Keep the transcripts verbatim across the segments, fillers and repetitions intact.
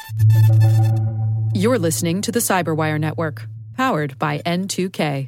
You're listening to the Cyberwire Network, powered by N two K.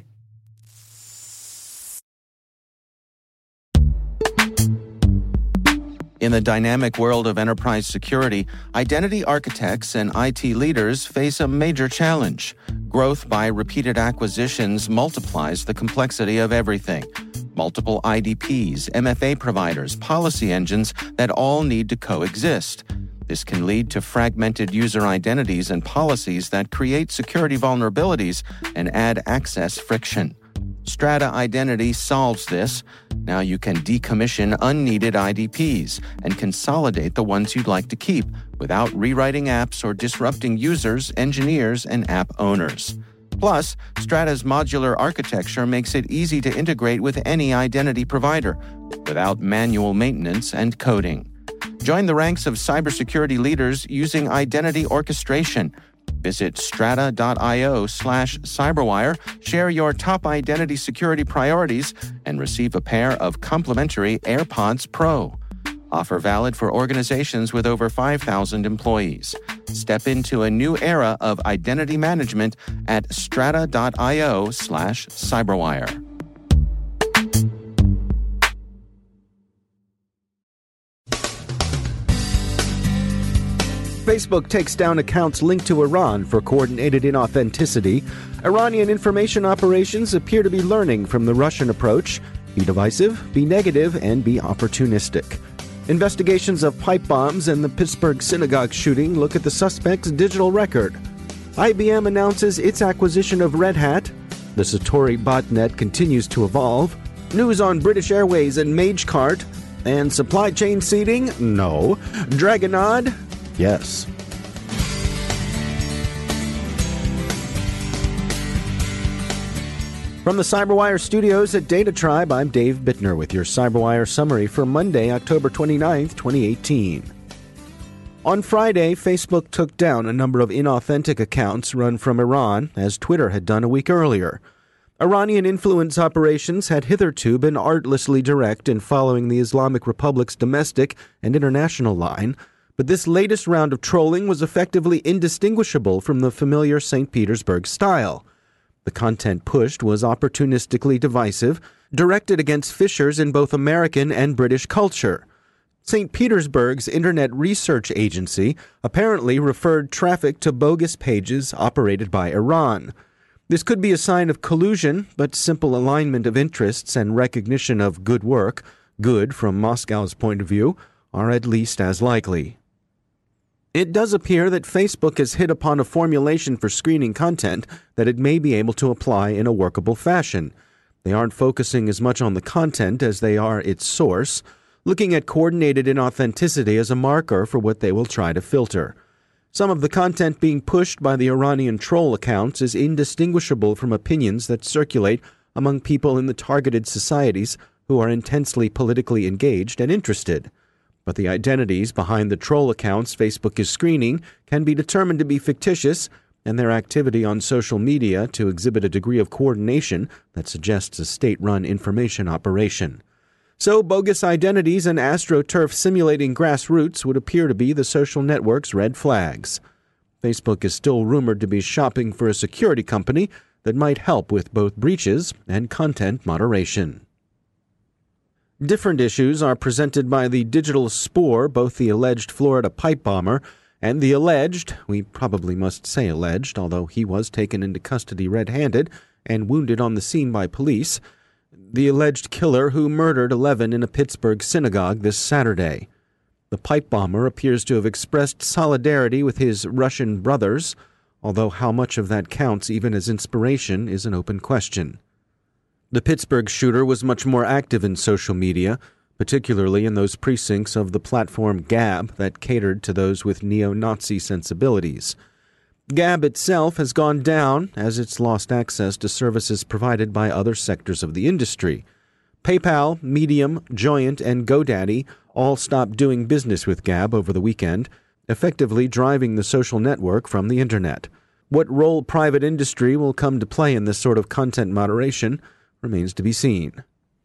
In the dynamic world of enterprise security, identity architects and I T leaders face a major challenge. Growth by repeated acquisitions multiplies the complexity of everything. Multiple I D Ps, M F A providers, policy engines that all need to coexist. This can lead to fragmented user identities and policies that create security vulnerabilities and add access friction. Strata Identity solves this. Now you can decommission unneeded I D Ps and consolidate the ones you'd like to keep without rewriting apps or disrupting users, engineers, and app owners. Plus, Strata's modular architecture makes it easy to integrate with any identity provider without manual maintenance and coding. Join the ranks of cybersecurity leaders using identity orchestration. Visit strata.io slash cyberwire, share your top identity security priorities, and receive a pair of complimentary AirPods Pro. Offer valid for organizations with over five thousand employees. Step into a new era of identity management at strata.io slash cyberwire. Facebook takes down accounts linked to Iran for coordinated inauthenticity. Iranian information operations appear to be learning from the Russian approach. Be divisive, be negative, and be opportunistic. Investigations of pipe bombs and the Pittsburgh synagogue shooting look at the suspect's digital record. I B M announces its acquisition of Red Hat. The Satori botnet continues to evolve. News on British Airways and MageCart. And supply chain seeding? No. Dragonod? Yes. From the Cyberwire studios at Data Tribe, I'm Dave Bittner with your Cyberwire summary for Monday, October twenty-ninth, twenty eighteen. On Friday, Facebook took down a number of inauthentic accounts run from Iran, as Twitter had done a week earlier. Iranian influence operations had hitherto been artlessly direct in following the Islamic Republic's domestic and international line, but this latest round of trolling was effectively indistinguishable from the familiar Saint Petersburg style. The content pushed was opportunistically divisive, directed against fissures in both American and British culture. Saint Petersburg's Internet Research Agency apparently referred traffic to bogus pages operated by Iran. This could be a sign of collusion, but simple alignment of interests and recognition of good work, good from Moscow's point of view, are at least as likely. It does appear that Facebook has hit upon a formulation for screening content that it may be able to apply in a workable fashion. They aren't focusing as much on the content as they are its source, looking at coordinated inauthenticity as a marker for what they will try to filter. Some of the content being pushed by the Iranian troll accounts is indistinguishable from opinions that circulate among people in the targeted societies who are intensely politically engaged and interested. But the identities behind the troll accounts Facebook is screening can be determined to be fictitious, and their activity on social media to exhibit a degree of coordination that suggests a state-run information operation. So bogus identities and AstroTurf simulating grassroots would appear to be the social network's red flags. Facebook is still rumored to be shopping for a security company that might help with both breaches and content moderation. Different issues are presented by the digital spore, both the alleged Florida pipe bomber and the alleged, we probably must say alleged, although he was taken into custody red-handed and wounded on the scene by police, the alleged killer who murdered eleven in a Pittsburgh synagogue this Saturday. The pipe bomber appears to have expressed solidarity with his Russian brothers, although how much of that counts even as inspiration is an open question. The Pittsburgh shooter was much more active in social media, particularly in those precincts of the platform Gab that catered to those with neo-Nazi sensibilities. Gab itself has gone down as it's lost access to services provided by other sectors of the industry. PayPal, Medium, Joyent, and GoDaddy all stopped doing business with Gab over the weekend, effectively driving the social network from the internet. What role private industry will come to play in this sort of content moderation remains to be seen.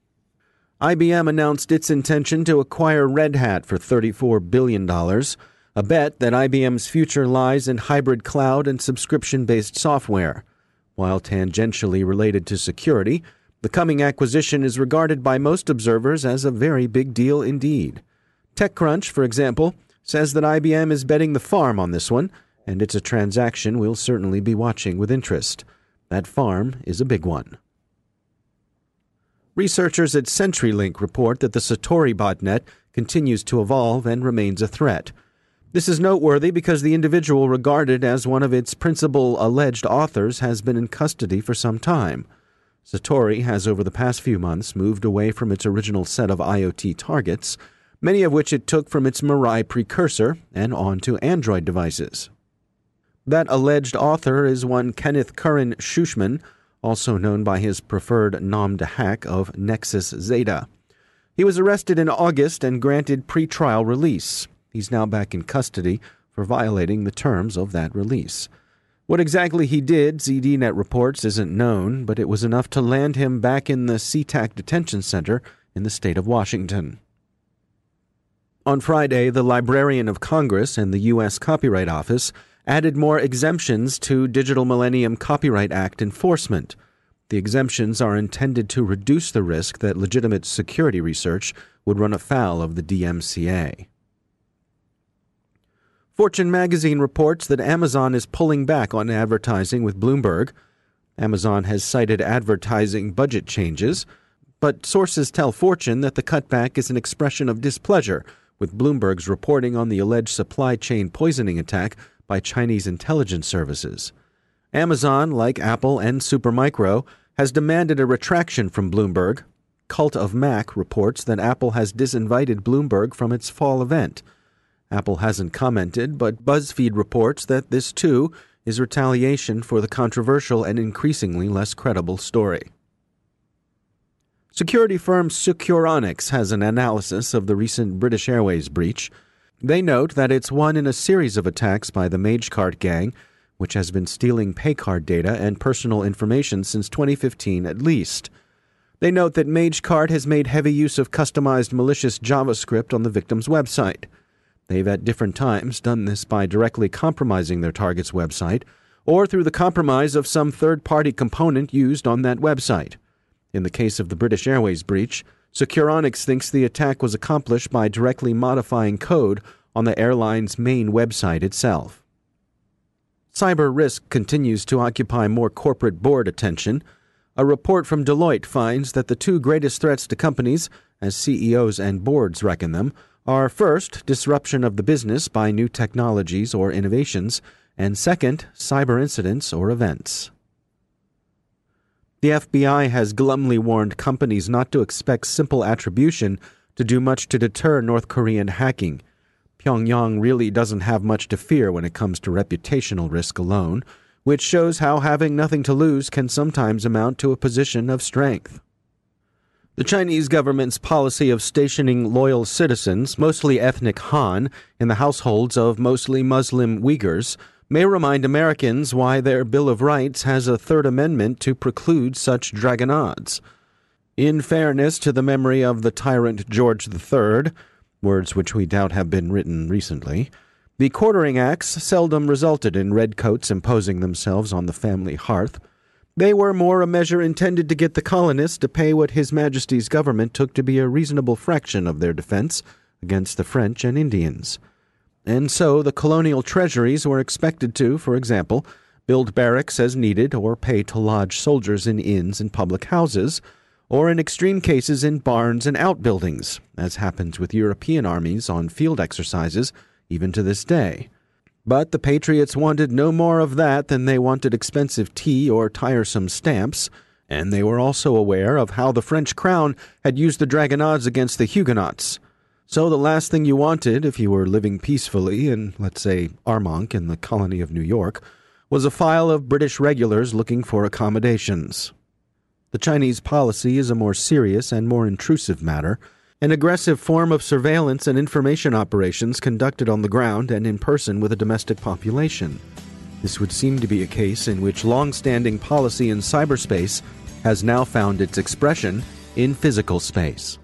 I B M announced its intention to acquire Red Hat for thirty-four billion dollars. a bet that I B M's future lies in hybrid cloud and subscription-based software. While tangentially related to security, the coming acquisition is regarded by most observers as a very big deal indeed. TechCrunch, for example, says that I B M is betting the farm on this one, and it's a transaction we'll certainly be watching with interest. That farm is a big one. Researchers at CenturyLink report that the Satori botnet continues to evolve and remains a threat. This is noteworthy because the individual regarded as one of its principal alleged authors has been in custody for some time. Satori has over the past few months moved away from its original set of IoT targets, many of which it took from its Mirai precursor and onto Android devices. That alleged author is one Kenneth Curran Schuschman, also known by his preferred nom de hack of Nexus Zeta. He was arrested in August and granted pre-trial release. He's now back in custody for violating the terms of that release. What exactly he did, Z D Net reports, isn't known, but it was enough to land him back in the SeaTac detention center in the state of Washington. On Friday, the Librarian of Congress and the U S Copyright Office added more exemptions to Digital Millennium Copyright Act enforcement. The exemptions are intended to reduce the risk that legitimate security research would run afoul of the D M C A. Fortune magazine reports that Amazon is pulling back on advertising with Bloomberg. Amazon has cited advertising budget changes, but sources tell Fortune that the cutback is an expression of displeasure with Bloomberg's reporting on the alleged supply chain poisoning attack by Chinese intelligence services. Amazon, like Apple and Supermicro, has demanded a retraction from Bloomberg. Cult of Mac reports that Apple has disinvited Bloomberg from its fall event. Apple hasn't commented, but BuzzFeed reports that this, too, is retaliation for the controversial and increasingly less credible story. Security firm Securonix has an analysis of the recent British Airways breach. They note that it's one in a series of attacks by the MageCart gang, which has been stealing paycard data and personal information since twenty fifteen at least. They note that MageCart has made heavy use of customized malicious JavaScript on the victim's website. They've at different times done this by directly compromising their target's website or through the compromise of some third-party component used on that website. In the case of the British Airways breach, Securonix thinks the attack was accomplished by directly modifying code on the airline's main website itself. Cyber risk continues to occupy more corporate board attention. A report from Deloitte finds that the two greatest threats to companies, as C E Os and boards reckon them, are first, disruption of the business by new technologies or innovations, and second, cyber incidents or events. The F B I has glumly warned companies not to expect simple attribution to do much to deter North Korean hacking. Pyongyang really doesn't have much to fear when it comes to reputational risk alone, which shows how having nothing to lose can sometimes amount to a position of strength. The Chinese government's policy of stationing loyal citizens, mostly ethnic Han, in the households of mostly Muslim Uyghurs may remind Americans why their Bill of Rights has a Third Amendment to preclude such dragonnades. In fairness to the memory of the tyrant George the Third, words which we doubt have been written recently, the Quartering Acts seldom resulted in redcoats imposing themselves on the family hearth. They were more a measure intended to get the colonists to pay what His Majesty's government took to be a reasonable fraction of their defense against the French and Indians. And so the colonial treasuries were expected to, for example, build barracks as needed or pay to lodge soldiers in inns and public houses, or in extreme cases in barns and outbuildings, as happens with European armies on field exercises even to this day. But the Patriots wanted no more of that than they wanted expensive tea or tiresome stamps, and they were also aware of how the French crown had used the dragonnades against the Huguenots. So the last thing you wanted, if you were living peacefully in, let's say, Armonk in the colony of New York, was a file of British regulars looking for accommodations. The Chinese policy is a more serious and more intrusive matter, an aggressive form of surveillance and information operations conducted on the ground and in person with a domestic population. This would seem to be a case in which long-standing policy in cyberspace has now found its expression in physical space.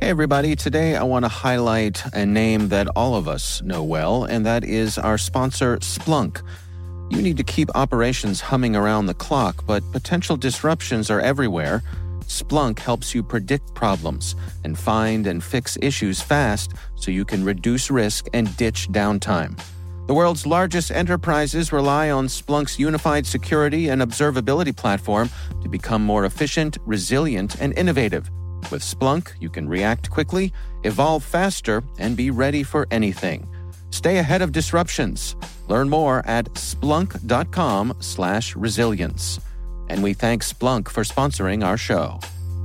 Hey, everybody. Today, I want to highlight a name that all of us know well, and that is our sponsor, Splunk. You need to keep operations humming around the clock, but potential disruptions are everywhere. Splunk helps you predict problems and find and fix issues fast so you can reduce risk and ditch downtime. The world's largest enterprises rely on Splunk's unified security and observability platform to become more efficient, resilient, and innovative. With Splunk, you can react quickly, evolve faster, and be ready for anything. Stay ahead of disruptions. Learn more at splunk.com slash resilience. And we thank Splunk for sponsoring our show.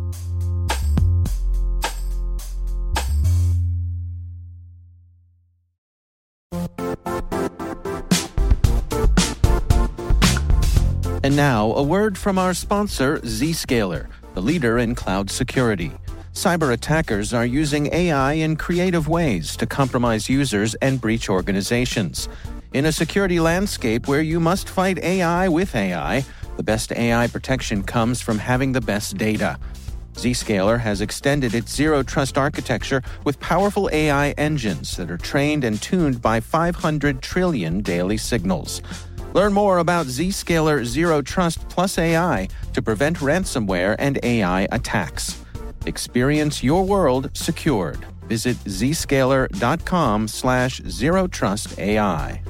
And now, a word from our sponsor, Zscaler, the leader in cloud security. Cyber attackers are using A I in creative ways to compromise users and breach organizations. In a security landscape where you must fight A I with A I, the best A I protection comes from having the best data. Zscaler has extended its zero-trust architecture with powerful A I engines that are trained and tuned by five hundred trillion daily signals. Learn more about Zscaler Zero Trust Plus A I to prevent ransomware and A I attacks. Experience your world secured. Visit zscaler.com slash zero trust AI.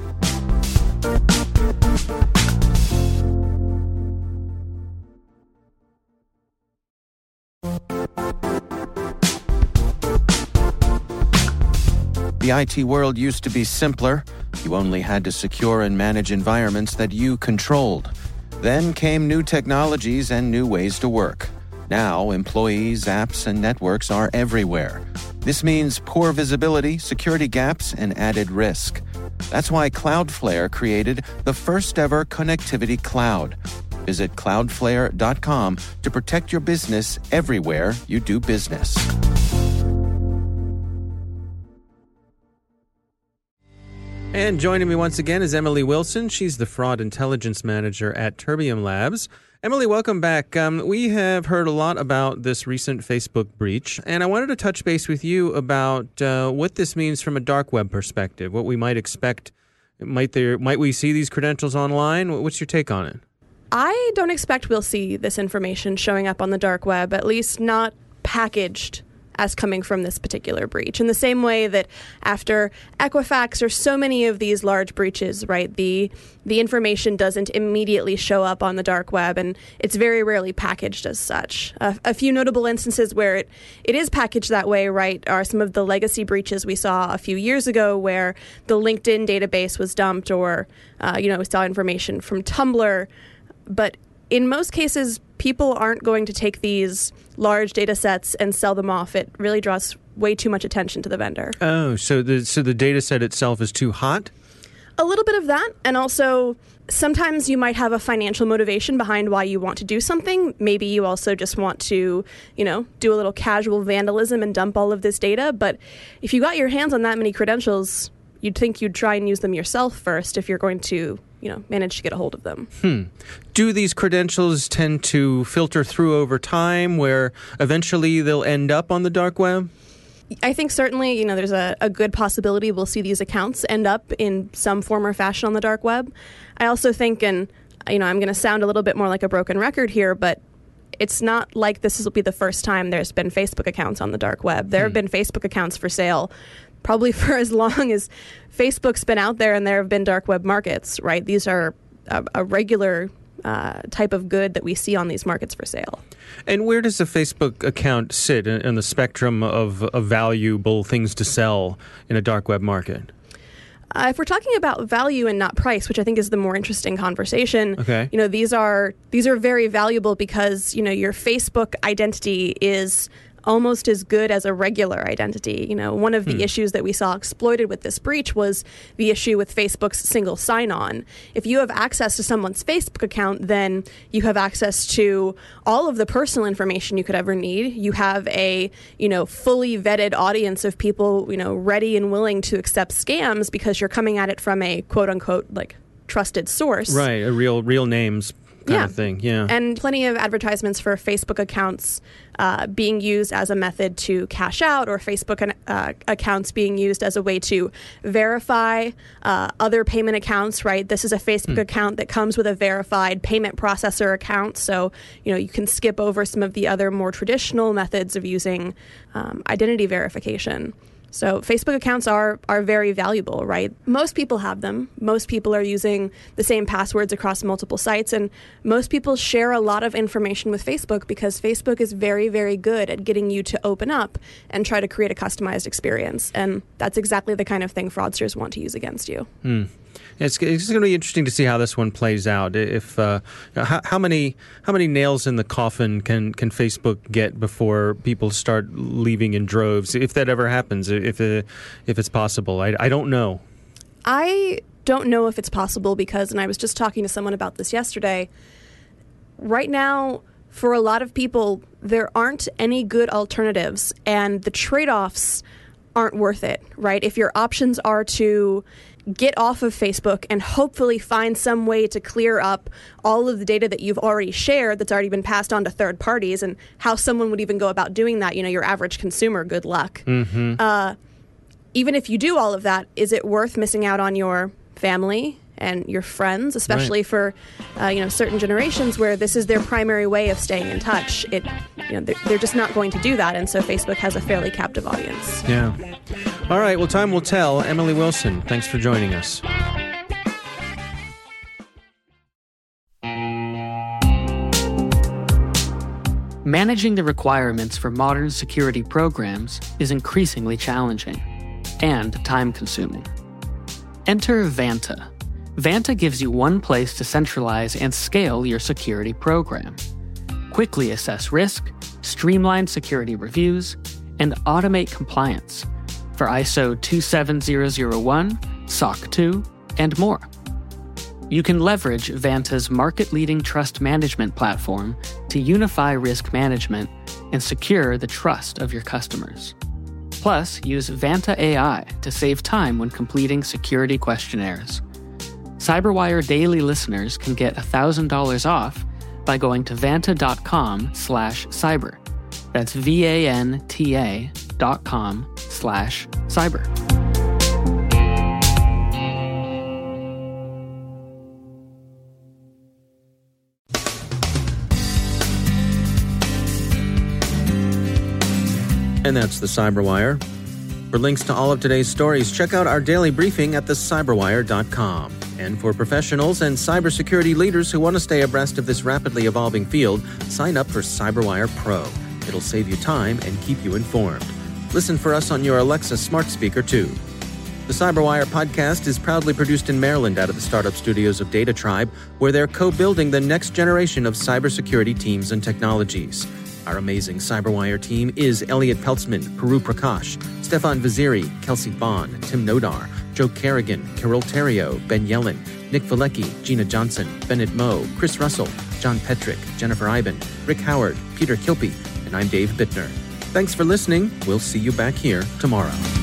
The I T world used to be simpler. You only had to secure and manage environments that you controlled. Then came new technologies and new ways to work. Now, employees, apps, and networks are everywhere. This means poor visibility, security gaps, and added risk. That's why Cloudflare created the first-ever connectivity cloud. Visit cloudflare dot com to protect your business everywhere you do business. And joining me once again is Emily Wilson. She's the Fraud Intelligence Manager at Terbium Labs. Emily, welcome back. Um, we have heard a lot about this recent Facebook breach, and I wanted to touch base with you about uh, what this means from a dark web perspective, what we might expect. Might there, might we see these credentials online? What's your take on it? I don't expect we'll see this information showing up on the dark web, at least not packaged as coming from this particular breach. In the same way that after Equifax or so many of these large breaches, right, the the information doesn't immediately show up on the dark web, and it's very rarely packaged as such. Uh, a few notable instances where it, it is packaged that way, right, are some of the legacy breaches we saw a few years ago where the LinkedIn database was dumped, or, uh, you know, we saw information from Tumblr. But in most cases, people aren't going to take these large data sets and sell them off. It really draws way too much attention to the vendor. Oh, so the so the data set itself is too hot? A little bit of that, and also sometimes you might have a financial motivation behind why you want to do something. Maybe you also just want to, you know, do a little casual vandalism and dump all of this data. But if you got your hands on that many credentials, you'd think you'd try and use them yourself first if you're going to, you know, manage to get a hold of them. Hmm. Do these credentials tend to filter through over time where eventually they'll end up on the dark web? I think certainly, you know, there's a, a good possibility we'll see these accounts end up in some form or fashion on the dark web. I also think, and, you know, I'm going to sound a little bit more like a broken record here, but it's not like this will be the first time there's been Facebook accounts on the dark web. There have been Facebook accounts for sale probably for as long as Facebook's been out there, and there have been dark web markets, right? These are a, a regular uh, type of good that we see on these markets for sale. And where does a Facebook account sit in, in the spectrum of, of valuable things to sell in a dark web market? Uh, if we're talking about value and not price, which I think is the more interesting conversation, okay. you know, these are these are very valuable because, you know, your Facebook identity is almost as good as a regular identity. You know, one of the hmm. issues that we saw exploited with this breach was the issue with Facebook's single sign-on. If you have access to someone's Facebook account, then you have access to all of the personal information you could ever need. You have a, you know, fully vetted audience of people, you know, ready and willing to accept scams because you're coming at it from a quote-unquote, like, trusted source. Right, a real real names kind yeah. of thing. Yeah. And plenty of advertisements for Facebook accounts uh, being used as a method to cash out, or Facebook uh, accounts being used as a way to verify uh, other payment accounts, right? This is a Facebook mm. account that comes with a verified payment processor account. So, you know, you can skip over some of the other more traditional methods of using um, identity verification. So Facebook accounts are are very valuable, right? Most people have them. Most people are using the same passwords across multiple sites, and most people share a lot of information with Facebook because Facebook is very, very good at getting you to open up and try to create a customized experience. And that's exactly the kind of thing fraudsters want to use against you. Hmm. It's, it's going to be interesting to see how this one plays out. If uh, how, how many how many nails in the coffin can, can Facebook get before people start leaving in droves? If that ever happens, if uh, if it's possible, I, I don't know. I don't know if it's possible because, and I was just talking to someone about this yesterday. Right now, for a lot of people, there aren't any good alternatives, and the trade-offs aren't worth it. Right? If your options are to get off of Facebook and hopefully find some way to clear up all of the data that you've already shared that's already been passed on to third parties, and how someone would even go about doing that, you know, your average consumer, good luck. Mm-hmm. Uh, even if you do all of that, is it worth missing out on your family and your friends, especially right. for, uh, you know, certain generations where this is their primary way of staying in touch? It, you know, they're, they're just not going to do that, and so Facebook has a fairly captive audience. Yeah. All right, well, time will tell. Emily Wilson, thanks for joining us. Managing the requirements for modern security programs is increasingly challenging and time-consuming. Enter Vanta. Vanta gives you one place to centralize and scale your security program. Quickly assess risk, streamline security reviews, and automate compliance for I S O two seven zero zero one, S O C two, and more. You can leverage Vanta's market-leading trust management platform to unify risk management and secure the trust of your customers. Plus, use Vanta A I to save time when completing security questionnaires. CyberWire Daily listeners can get one thousand dollars off by going to vanta.com slash cyber. That's V-A-N-T-A dot com slash cyber. And that's the CyberWire. For links to all of today's stories, check out our daily briefing at the cyberwire dot com. And for professionals and cybersecurity leaders who want to stay abreast of this rapidly evolving field, sign up for CyberWire Pro. It'll save you time and keep you informed. Listen for us on your Alexa smart speaker, too. The CyberWire podcast is proudly produced in Maryland out of the startup studios of Data Tribe, where they're co-building the next generation of cybersecurity teams and technologies. Our amazing CyberWire team is Elliot Peltzman, Puru Prakash, Stefan Vaziri, Kelsey Bond, Tim Nodar, Joe Kerrigan, Carol Terrio, Ben Yellen, Nick Valecki, Gina Johnson, Bennett Moe, Chris Russell, John Petrick, Jennifer Iben, Rick Howard, Peter Kilpie, and I'm Dave Bittner. Thanks for listening. We'll see you back here tomorrow.